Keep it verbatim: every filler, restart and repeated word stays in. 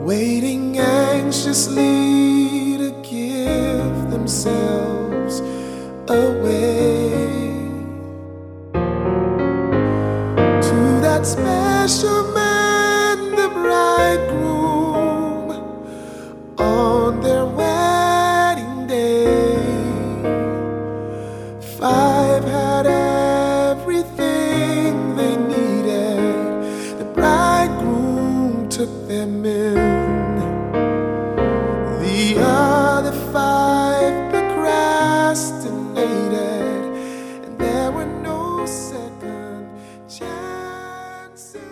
waiting anxiously to give themselves away to that special man, the bridegroom, on their wedding day. Five had everything they needed. The bridegroom took them in. The other five procrastinated, and there were no second chances.